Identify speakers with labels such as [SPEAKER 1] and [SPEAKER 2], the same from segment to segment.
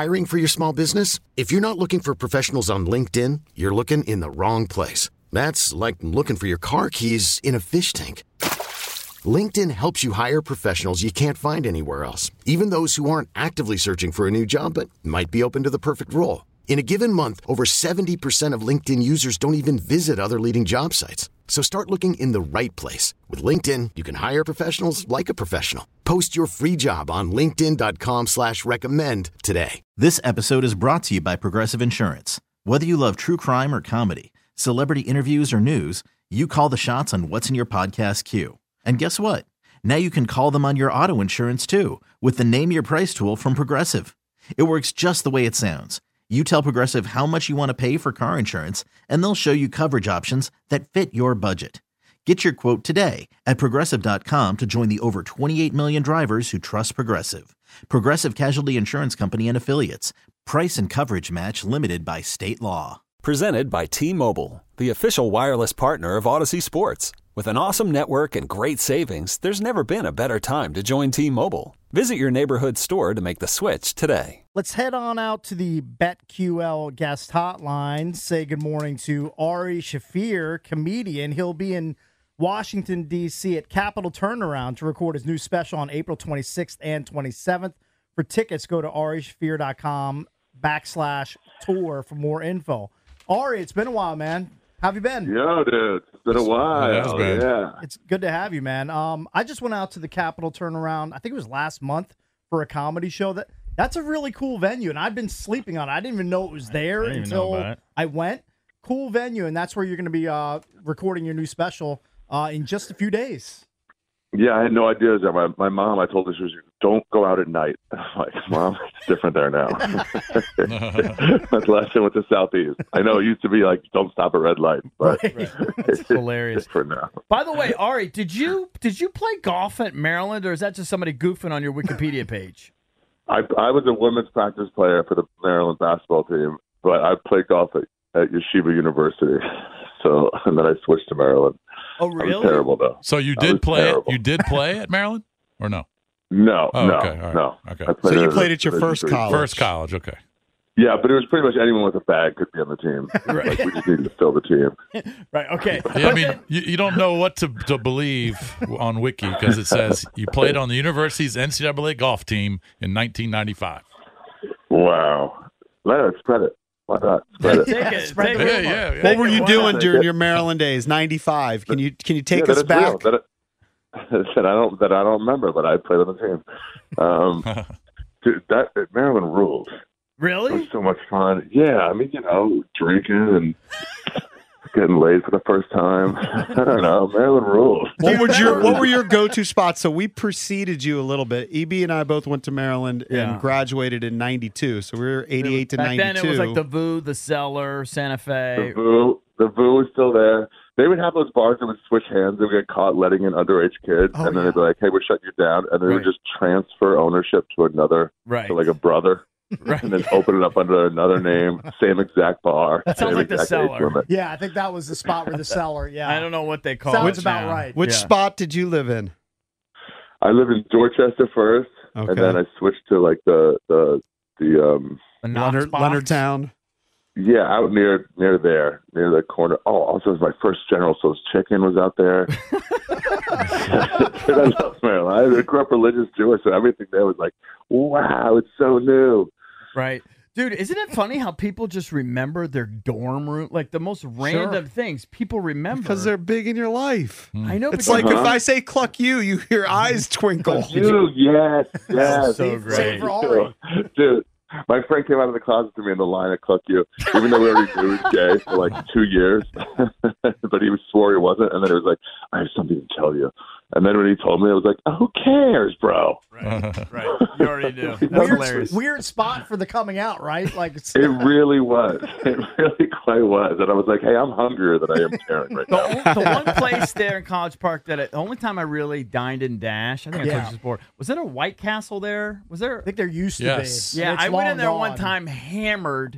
[SPEAKER 1] Hiring for your small business? If you're not looking for professionals on LinkedIn, you're looking in the wrong place. That's like looking for your car keys in a fish tank. LinkedIn helps you hire professionals you can't find anywhere else, even those who aren't actively searching for a new job but might be open to the perfect role. In a given month, over 70% of LinkedIn users don't even visit other leading job sites. So start looking in the right place. With LinkedIn, you can hire professionals like a professional. Post your free job on linkedin.com/recommend today.
[SPEAKER 2] This episode is brought to you by Progressive Insurance. Whether you love true crime or comedy, celebrity interviews or news, you call the shots on what's in your podcast queue. And guess what? Now you can call them on your auto insurance too with the Name Your Price tool from Progressive. It works just the way it sounds. You tell Progressive how much you want to pay for car insurance, and they'll show you coverage options that fit your budget. Get your quote today at Progressive.com to join the over 28 million drivers who trust Progressive. Progressive Casualty Insurance Company and Affiliates. Price and coverage match limited by state law.
[SPEAKER 3] Presented by T-Mobile, the official wireless partner of Odyssey Sports. With an awesome network and great savings, there's never been a better time to join T-Mobile. Visit your neighborhood store to make the switch today.
[SPEAKER 4] Let's head on out to the BetQL guest hotline. Say good morning to Ari Shaffir, comedian. He'll be in Washington, D.C. at Capitol Turnaround to record his new special on April 26th and 27th. For tickets, go to arishafir.com/tour for more info. Ari, it's been a while, man. How have you been?
[SPEAKER 5] Yo, dude, it's been a while. Yeah.
[SPEAKER 4] It's good to have you, man. I just went out to the Capitol Turnaround, I think it was last month, for a comedy show. That's a really cool venue, and I've been sleeping on it. I didn't even know it was there until I went. Cool venue, and that's where you're going to be recording your new special in just a few days.
[SPEAKER 5] Yeah, I had no idea. My mom, I told her, she was, don't go out at night. I'm like, Mom, it's different there now. That's last time with the Southeast. I know it used to be like, don't stop at red light, but
[SPEAKER 4] It's hilarious.
[SPEAKER 5] For now.
[SPEAKER 6] By the way, Ari, did you play golf at Maryland, or is that just somebody goofing on your Wikipedia page?
[SPEAKER 5] I was a women's practice player for the Maryland basketball team, but I played golf at Yeshiva University. So, and then I switched to Maryland.
[SPEAKER 6] Oh, really?
[SPEAKER 5] I was terrible, though.
[SPEAKER 7] So you did play? Terrible. You did play at Maryland, or no?
[SPEAKER 5] No,
[SPEAKER 7] oh,
[SPEAKER 5] no,
[SPEAKER 7] okay. Right.
[SPEAKER 5] No.
[SPEAKER 7] Okay.
[SPEAKER 8] So you played at your first college?
[SPEAKER 7] First college, okay.
[SPEAKER 5] Yeah, but it was pretty much anyone with a bag could be on the team.
[SPEAKER 6] Right.
[SPEAKER 5] Like, we just needed to fill the team.
[SPEAKER 6] Right, okay.
[SPEAKER 7] Yeah, I mean, you don't know what to believe on Wiki because it says you played on the university's NCAA golf team in 1995.
[SPEAKER 5] Wow. Let's spread it. Why not? Spread it.
[SPEAKER 6] Take it.
[SPEAKER 7] Yeah.
[SPEAKER 8] What were you doing during your Maryland days? 95. Can you take us back?
[SPEAKER 5] That I don't remember, but I played on the team. Dude, Maryland ruled.
[SPEAKER 6] Really?
[SPEAKER 5] It was so much fun. Yeah, I mean, drinking and getting laid for the first time. I don't know. Maryland ruled.
[SPEAKER 8] What were your go-to spots? So we preceded you a little bit. EB and I both went to Maryland and graduated in 92. So we were 88 to 92.
[SPEAKER 6] Back then it was like the VU, the Cellar, Santa Fe.
[SPEAKER 5] The VU was still there. They would have those bars that would switch hands. They would get caught letting in underage kids. And then they'd be like, hey, we're shutting you down. And they would just transfer ownership to another, to like a brother. Right. And then open it up under another name, same exact bar.
[SPEAKER 6] That sounds like the Cellar.
[SPEAKER 4] Yeah, I think that was the spot where the Cellar,
[SPEAKER 6] I don't know what they call it.
[SPEAKER 4] Sounds about right.
[SPEAKER 8] Which spot did you live in?
[SPEAKER 5] I lived in Dorchester first, and then I switched to like the
[SPEAKER 8] Leonardtown.
[SPEAKER 5] Yeah, out near there, near the corner. Oh, also it was my first General Tso's chicken was out there. I love Maryland. I grew up religious Jewish, so everything there was like, wow, it's so new.
[SPEAKER 6] Right. Dude, isn't it funny how people just remember their dorm room? Like the most random things people remember.
[SPEAKER 8] Because they're big in your life.
[SPEAKER 6] I know.
[SPEAKER 8] It's like if I say cluck you, your eyes twinkle.
[SPEAKER 5] Dude, yes.
[SPEAKER 6] So great.
[SPEAKER 5] Dude, my friend came out of the closet to me in the line at Cluck You, even though we already knew he was gay for like 2 years. But he swore he wasn't, and then he was like, I have something to tell you. And then when he told me, I was like, oh, who cares, bro?
[SPEAKER 6] Right. You already knew. That's hilarious.
[SPEAKER 4] Weird spot for the coming out, right? Like
[SPEAKER 5] it really was. It really quite was. And I was like, hey, I'm hungrier than I am caring right now.
[SPEAKER 6] The one place there in College Park the only time I really dined in Dash, I think I told you this before, was there a White Castle there? Was there?
[SPEAKER 4] I think there used to be.
[SPEAKER 6] Yeah, I went in there one time hammered,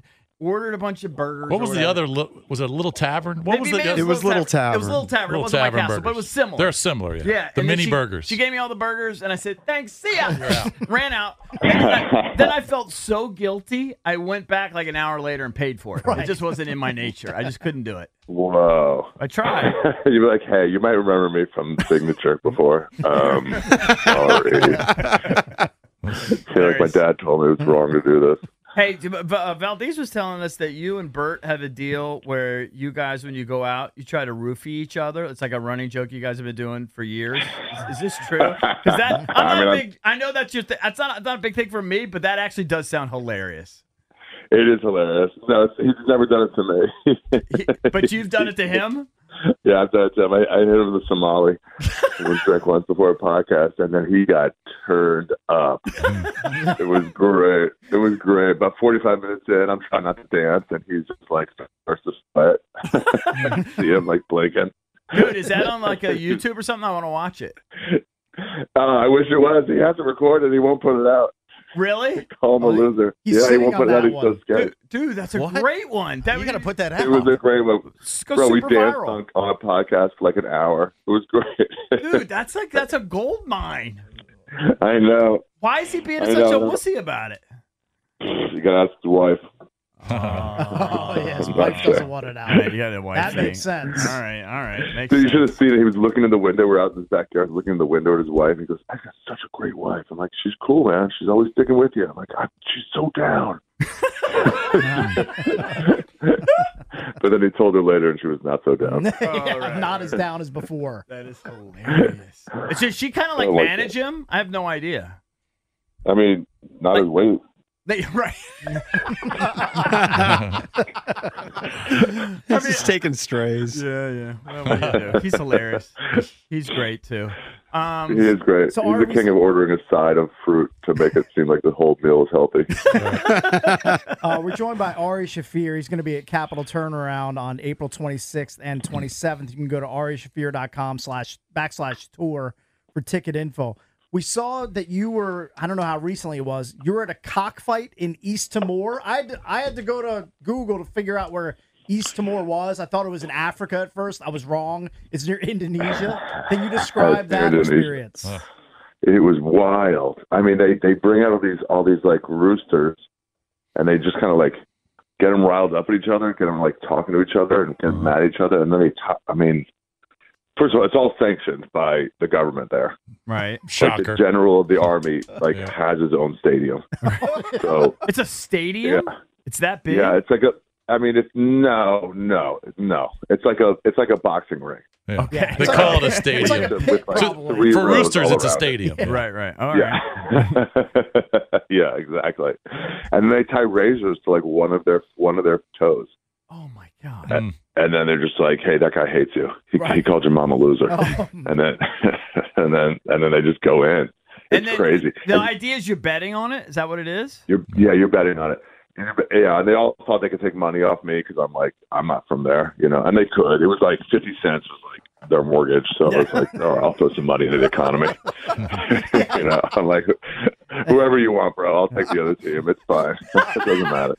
[SPEAKER 6] ordered a bunch of burgers.
[SPEAKER 7] What was the other? Was it a Little Tavern? What was the other?
[SPEAKER 8] It was Little Tavern.
[SPEAKER 6] It was Little Tavern. It
[SPEAKER 7] Little
[SPEAKER 6] wasn't White
[SPEAKER 7] Tavern
[SPEAKER 6] Castle,
[SPEAKER 7] burgers.
[SPEAKER 6] but it was similar.
[SPEAKER 7] They're similar, yeah.
[SPEAKER 6] Yeah.
[SPEAKER 7] The
[SPEAKER 6] and then
[SPEAKER 7] mini burgers.
[SPEAKER 6] She gave me all the burgers, and I said, thanks, see ya. Ran out. And then I felt so guilty, I went back like an hour later and paid for it. Right. It just wasn't in my nature. I just couldn't do it.
[SPEAKER 5] Whoa.
[SPEAKER 6] I tried.
[SPEAKER 5] You'd be like, hey, you might remember me from Signature before. Sorry. I feel like my dad told me it was wrong to do this.
[SPEAKER 6] Hey, Valdez was telling us that you and Bert have a deal where you guys, when you go out, you try to roofie each other. It's like a running joke you guys have been doing for years. Is this true? Because that I know that's your that's not a big thing for me, but that actually does sound hilarious.
[SPEAKER 5] It is hilarious. No, he's never done it to me.
[SPEAKER 6] But you've done it to him?
[SPEAKER 5] Yeah, I've done it to him. I hit him with a Somali. We drank once before a podcast, and then he got turned up. It was great. It was great. About 45 minutes in, I'm trying not to dance, and he's just like starts to sweat. I see him like blinking.
[SPEAKER 6] Dude, is that on like a YouTube or something? I want to watch it.
[SPEAKER 5] I wish it was. He has it recorded. He won't put it out.
[SPEAKER 6] Really?
[SPEAKER 5] Call him a loser. Yeah, he won't put it out. He's so scared.
[SPEAKER 6] Dude, that's a great one.
[SPEAKER 4] You got to put that out.
[SPEAKER 5] It was a great one.
[SPEAKER 6] Bro,
[SPEAKER 5] we danced on a podcast for like an hour. It was great.
[SPEAKER 6] Dude, that's a gold mine.
[SPEAKER 5] I know.
[SPEAKER 6] Why is he being such a wussy about it?
[SPEAKER 5] You got to ask his wife.
[SPEAKER 4] Oh, yeah, his wife doesn't want it out.
[SPEAKER 6] Yeah, the wife
[SPEAKER 4] that
[SPEAKER 6] thing.
[SPEAKER 4] makes sense.
[SPEAKER 6] All right. Makes
[SPEAKER 5] so you
[SPEAKER 6] sense.
[SPEAKER 5] should have seen it. He was looking in the window. We're out in his backyard, looking in the window at his wife. He goes, "I got such a great wife." I'm like, "She's cool, man. She's always sticking with you." I'm like, "She's so down." But then he told her later, and she was not so down.
[SPEAKER 4] Not as down as before.
[SPEAKER 6] That is hilarious. Does she kind of like manage him? I have no idea.
[SPEAKER 5] I mean, not his weight.
[SPEAKER 6] Right.
[SPEAKER 8] He's just taking strays.
[SPEAKER 6] Yeah. Well, what do you do? He's hilarious. He's great too.
[SPEAKER 5] He is great.
[SPEAKER 4] So
[SPEAKER 5] he's the king of ordering a side of fruit to make it seem like the whole meal is healthy.
[SPEAKER 4] We're joined by Ari Shaffir. He's going to be at Capital Turnaround on April 26th and 27th. You can go to arishafir.com/tour for ticket info. We saw that you were, I don't know how recently it was, you were at a cockfight in East Timor. I had to go to Google to figure out where East Timor was. I thought it was in Africa at first. I was wrong. It's near Indonesia. Can you describe that experience?
[SPEAKER 5] It was wild. I mean, they bring out all these like roosters, and they just kind of like get them riled up at each other, get them like talking to each other and get mad at each other, and then first of all, it's all sanctioned by the government there.
[SPEAKER 6] Right.
[SPEAKER 7] Shocker.
[SPEAKER 5] Like the general of the army has his own stadium. So
[SPEAKER 6] it's a stadium?
[SPEAKER 5] Yeah.
[SPEAKER 6] It's that big?
[SPEAKER 5] Yeah, it's like it's no. It's like a boxing ring.
[SPEAKER 7] Yeah.
[SPEAKER 6] Okay.
[SPEAKER 7] They call it a stadium.
[SPEAKER 4] It's like a pit, probably.
[SPEAKER 7] For roosters, it's a stadium.
[SPEAKER 6] Yeah. Right. All
[SPEAKER 5] right. Yeah, exactly. And they tie razors to like one of their toes.
[SPEAKER 6] Oh my God.
[SPEAKER 5] And then they're just like, "Hey, that guy hates you. He called your mom a loser." And then they just go in. It's crazy.
[SPEAKER 6] The idea is you're betting on it. Is that what it is?
[SPEAKER 5] You're betting on it. Yeah, and they all thought they could take money off me because I'm like, I'm not from there, and they could. It was like 50 cents was like their mortgage, so I was like, "Oh, I'll throw some money into the economy." I'm like, whoever you want, bro. I'll take the other team. It's fine. It doesn't matter.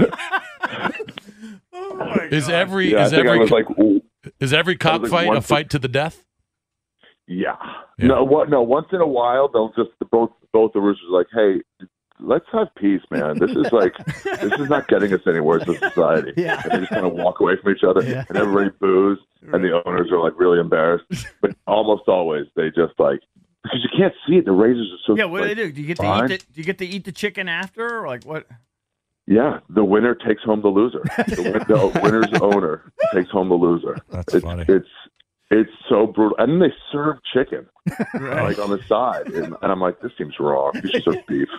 [SPEAKER 7] Is every cockfight a fight to the death?
[SPEAKER 5] Yeah. No. Once in a while, they'll just both the roosters are like, "Hey, let's have peace, man. This is not getting us anywhere as a society."
[SPEAKER 4] Yeah.
[SPEAKER 5] And they just kind of walk away from each other, and everybody boos, and the owners are like really embarrassed. But almost always they just like, because you can't see it. The razors are so.
[SPEAKER 6] Yeah. What do they do? Do you get to eat it? Do you get to eat the chicken after, or like what?
[SPEAKER 5] Yeah, the winner takes home the loser. The winner's owner takes home the loser.
[SPEAKER 7] That's funny.
[SPEAKER 5] It's so brutal. And then they serve chicken, like on the side. And I'm like, this seems wrong. You should serve beef.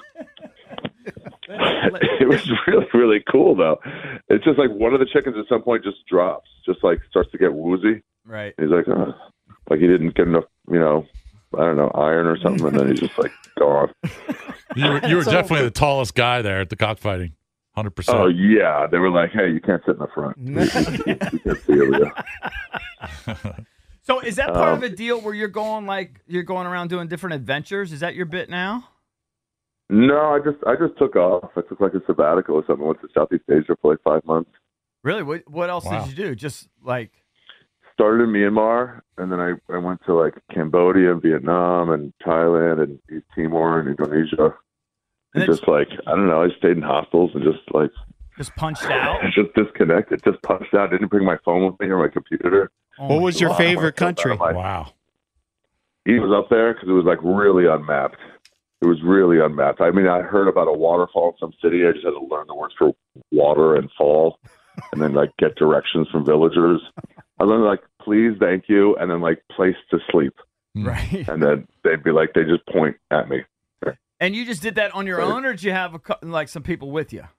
[SPEAKER 5] It was really, really cool, though. It's just like one of the chickens at some point just drops, just like starts to get woozy.
[SPEAKER 6] Right.
[SPEAKER 5] And he's like, oh, like he didn't get enough, I don't know, iron or something. And then he's just like gone.
[SPEAKER 7] You were definitely the tallest guy there at the cockfighting. 100%.
[SPEAKER 5] Oh, yeah. They were like, hey, you can't sit in the front. You can't see over there.
[SPEAKER 6] So is that part of a deal where you're going around doing different adventures? Is that your bit now?
[SPEAKER 5] No, I just took off. I took like a sabbatical or something. Went to Southeast Asia for like 5 months.
[SPEAKER 6] Really? What else did you do? Just like
[SPEAKER 5] started in Myanmar, and then I went to like Cambodia and Vietnam and Thailand and East Timor and Indonesia. And just like, I don't know, I stayed in hostels and
[SPEAKER 6] just punched out?
[SPEAKER 5] Just disconnected, just punched out. Didn't bring my phone with me or my computer.
[SPEAKER 8] What was your favorite country?
[SPEAKER 7] Wow.
[SPEAKER 5] He was up there because it was like really unmapped. It was really unmapped. I mean, I heard about a waterfall in some city. I just had to learn the words for water and fall and then like get directions from villagers. I learned like, please, thank you, and then like place to sleep.
[SPEAKER 6] Right.
[SPEAKER 5] And then they'd be like, they just point at me.
[SPEAKER 6] And you just did that on your own, or did you have like some people with you?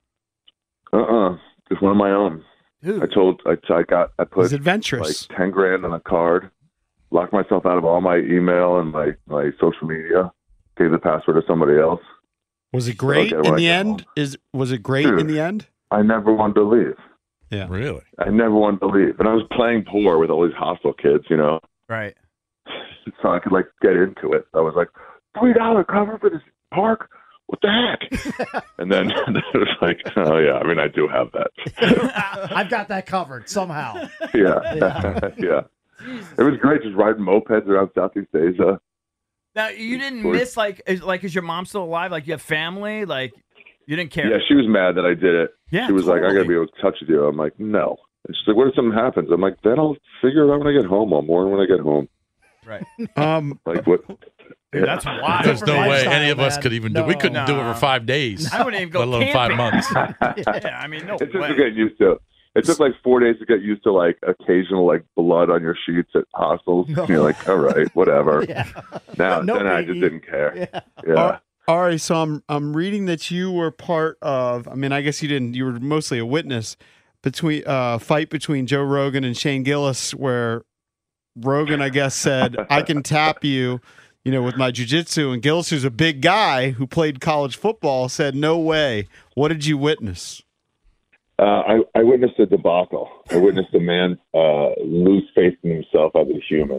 [SPEAKER 5] Just one of my own.
[SPEAKER 6] Dude.
[SPEAKER 5] I put
[SPEAKER 8] It's adventurous.
[SPEAKER 5] like $10,000 on a card, locked myself out of all my email and my social media, gave the password to somebody else.
[SPEAKER 8] Was it great in the end? Was it great in the end?
[SPEAKER 5] I never wanted to leave.
[SPEAKER 8] Yeah.
[SPEAKER 7] Really?
[SPEAKER 5] I never wanted to leave. And I was playing poor with all these hostel kids, you know.
[SPEAKER 6] Right.
[SPEAKER 5] So I could like get into it. I was like, $3 cover for this park? What the heck? And then it was like, oh yeah, I mean, I do have that.
[SPEAKER 4] I've got that covered somehow.
[SPEAKER 5] Yeah. Yeah. It was great just riding mopeds around Southeast Asia.
[SPEAKER 6] Now, you didn't miss, is your mom still alive? Like, you have family? Like, you didn't care?
[SPEAKER 5] Yeah, she was mad that I did it.
[SPEAKER 6] Yeah,
[SPEAKER 5] she was like, I got to be able to touch with you. I'm like, no. And she's like, what if something happens? I'm like, then I'll figure it out when I get home. I'll mourn when I get home.
[SPEAKER 6] Right.
[SPEAKER 5] Like, what?
[SPEAKER 6] Dude, that's wild.
[SPEAKER 7] There's no way any of us could even do it. We couldn't do it for 5 days.
[SPEAKER 6] I wouldn't even go
[SPEAKER 7] let alone 5 months.
[SPEAKER 6] Yeah, I mean, no
[SPEAKER 5] It's just
[SPEAKER 6] way.
[SPEAKER 5] to get used to. It took like 4 days to get used to like occasional like blood on your sheets at hostels. No. You're like, all right, whatever. Yeah. Then I just didn't care. Yeah.
[SPEAKER 8] All right, so I'm reading that you were part of. I mean, I guess you didn't. You were mostly a witness between fight between Joe Rogan and Shane Gillis, where Rogan, I guess, said, "I can tap you, with my jiu-jitsu," and Gillis, who's a big guy who played college football, said, "No way." What did you witness?
[SPEAKER 5] I witnessed a debacle. I witnessed a man lose faith in himself as a human.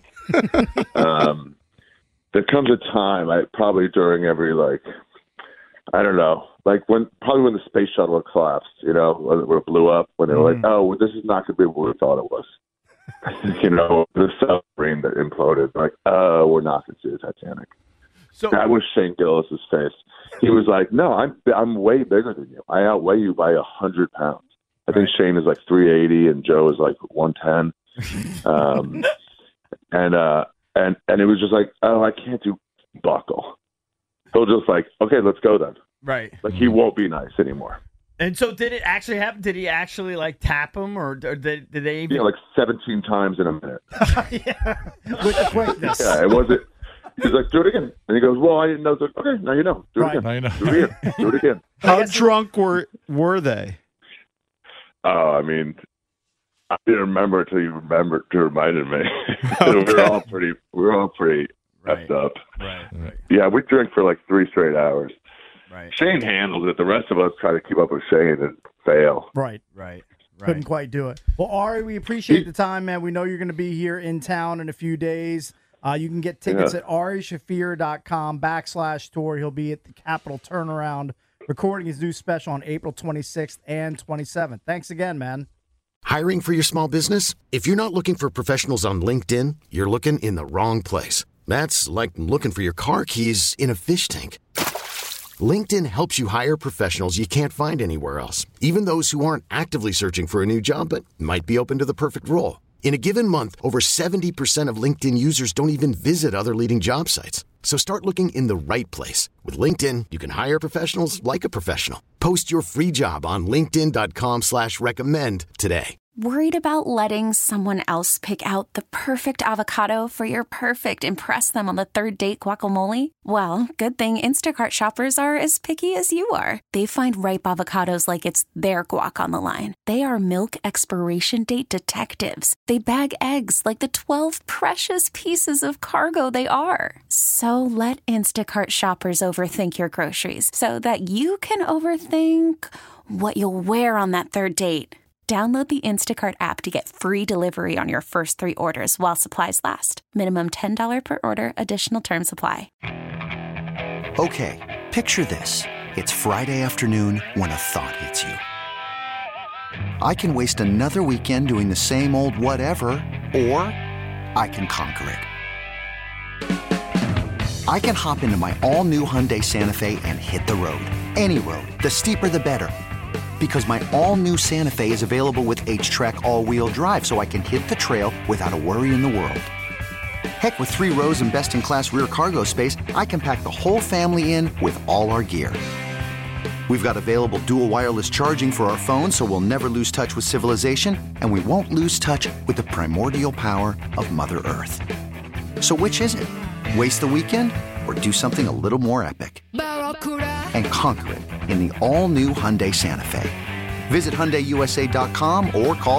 [SPEAKER 5] There comes a time, probably during every I don't know, when the space shuttle collapsed, when it blew up, when they were like, oh, this is not going to be what we thought it was. The submarine that imploded. Like, oh, we're not going to see the Titanic. So that was Shane Gillis's face. He was like, no, I'm way bigger than you. I outweigh you by 100 pounds. I think Shane is like 380 and Joe is like 110. And it was just like, oh, I can't do buckle. He'll just like, okay, let's go then.
[SPEAKER 6] Right.
[SPEAKER 5] Like he won't be nice anymore.
[SPEAKER 6] And so did it actually happen? Did he actually tap him or did they even?
[SPEAKER 5] Yeah, like 17 times in a minute.
[SPEAKER 4] Yeah. With quickness.
[SPEAKER 5] Yeah, it wasn't. He's like, do it again. And he goes, well, I didn't know. So, okay, now you know. Do it again.
[SPEAKER 7] Now you know.
[SPEAKER 5] Do it again. Do it again.
[SPEAKER 8] How drunk were they?
[SPEAKER 5] I mean, I didn't remember until you reminded me.
[SPEAKER 8] Okay.
[SPEAKER 5] we were all pretty messed up. Right. Yeah, we drank for like 3 straight hours. Right. Shane handled it. The rest of us try to keep up with Shane and fail.
[SPEAKER 4] Right. Couldn't quite do it. Well, Ari, we appreciate the time, man. We know you're going to be here in town in a few days. You can get tickets at arishafir.com/tour. He'll be at the Capitol Turnaround recording his new special on April 26th and 27th. Thanks again, man.
[SPEAKER 1] Hiring for your small business? If you're not looking for professionals on LinkedIn, you're looking in the wrong place. That's like looking for your car keys in a fish tank. LinkedIn helps you hire professionals you can't find anywhere else, even those who aren't actively searching for a new job but might be open to the perfect role. In a given month, over 70% of LinkedIn users don't even visit other leading job sites. So start looking in the right place. With LinkedIn, you can hire professionals like a professional. Post your free job on linkedin.com/recommend today.
[SPEAKER 9] Worried about letting someone else pick out the perfect avocado for your perfect impress them on the third date guacamole? Well, good thing Instacart shoppers are as picky as you are. They find ripe avocados like it's their guac on the line. They are milk expiration date detectives. They bag eggs like the 12 precious pieces of cargo they are. So let Instacart shoppers overthink your groceries so that you can overthink what you'll wear on that third date. Download the Instacart app to get free delivery on your first 3 orders while supplies last. Minimum $10 per order. Additional terms apply.
[SPEAKER 10] Okay, Picture this. It's Friday afternoon when a thought hits you. I can waste another weekend doing the same old whatever, or I can conquer it. I can hop into my all-new Hyundai Santa Fe and hit the road. Any road. The steeper, the better. Because my all-new Santa Fe is available with H-Track all-wheel drive, so I can hit the trail without a worry in the world. Heck, with 3 rows and best-in-class rear cargo space, I can pack the whole family in with all our gear. We've got available dual wireless charging for our phones, so we'll never lose touch with civilization, and we won't lose touch with the primordial power of Mother Earth. So which is it? Waste the weekend or do something a little more epic? And conquer it in the all-new Hyundai Santa Fe. Visit HyundaiUSA.com or call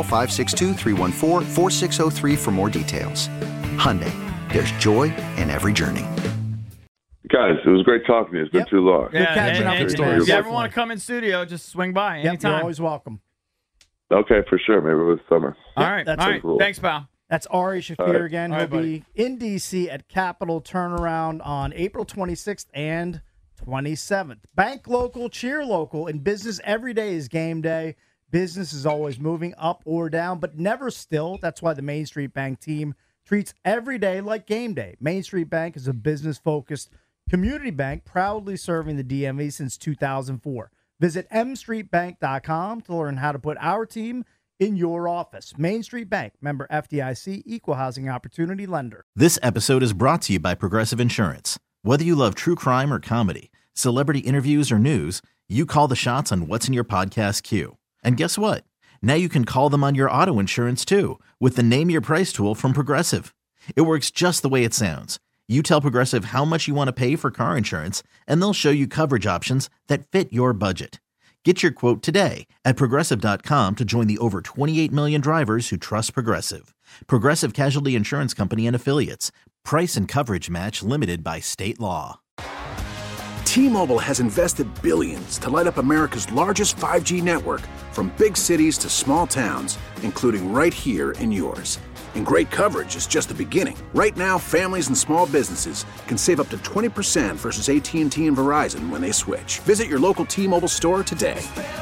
[SPEAKER 10] 562-314-4603 for more details. Hyundai, there's joy in every journey.
[SPEAKER 5] Guys, it was great talking to you. It's been too long.
[SPEAKER 6] If you ever want to come in studio, just swing by anytime.
[SPEAKER 4] You're always welcome.
[SPEAKER 5] Okay, for sure. Maybe it was summer.
[SPEAKER 6] All right.
[SPEAKER 5] Cool.
[SPEAKER 6] Thanks, pal.
[SPEAKER 4] That's Ari Shafir again.
[SPEAKER 6] All
[SPEAKER 4] He'll
[SPEAKER 6] right,
[SPEAKER 4] be in D.C. at Capitol Turnaround on April 26th and 27th. Bank local, cheer local. In business, every day is game day. Business is always moving up or down, but never still. That's why the Main Street Bank team treats every day like game day. Main Street Bank is a business-focused community bank proudly serving the DMV since 2004. Visit mstreetbank.com to learn how to put our team in your office. Main Street Bank, member FDIC, equal housing opportunity lender.
[SPEAKER 2] This episode is brought to you by Progressive Insurance. Whether you love true crime or comedy, celebrity interviews or news, you call the shots on what's in your podcast queue. And guess what? Now you can call them on your auto insurance too with the Name Your Price tool from Progressive. It works just the way it sounds. You tell Progressive how much you want to pay for car insurance, and they'll show you coverage options that fit your budget. Get your quote today at Progressive.com to join the over 28 million drivers who trust Progressive. Progressive Casualty Insurance Company and Affiliates. Price and coverage match limited by state law.
[SPEAKER 11] T-Mobile has invested billions to light up America's largest 5G network, from big cities to small towns, including right here in yours. And great coverage is just the beginning. Right now, families and small businesses can save up to 20% versus AT&T and Verizon when they switch. Visit your local T-Mobile store today.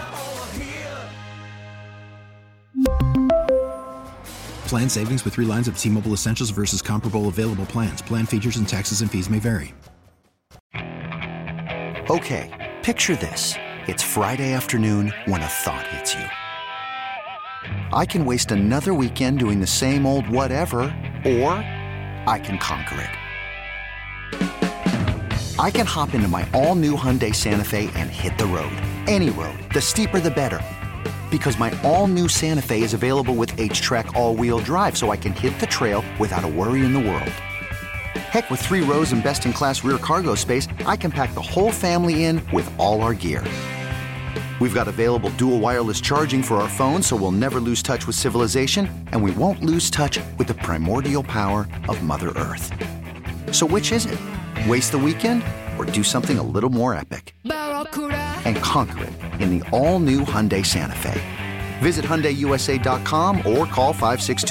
[SPEAKER 12] Plan savings with 3 lines of T-Mobile Essentials versus comparable available plans. Plan features and taxes and fees may vary.
[SPEAKER 10] Okay, picture this. It's Friday afternoon when a thought hits you. I can waste another weekend doing the same old whatever, or I can conquer it. I can hop into my all-new Hyundai Santa Fe and hit the road. Any road. The steeper, the better. Because my all-new Santa Fe is available with H-Track all-wheel drive, so I can hit the trail without a worry in the world. Heck, with 3 rows and best-in-class rear cargo space, I can pack the whole family in with all our gear. We've got available dual wireless charging for our phones, so we'll never lose touch with civilization, and we won't lose touch with the primordial power of Mother Earth. So which is it? Waste the weekend or do something a little more epic? And conquer it in the all-new Hyundai Santa Fe. Visit HyundaiUSA.com or call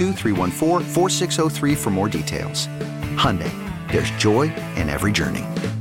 [SPEAKER 10] 562-314-4603 for more details. Hyundai, there's joy in every journey.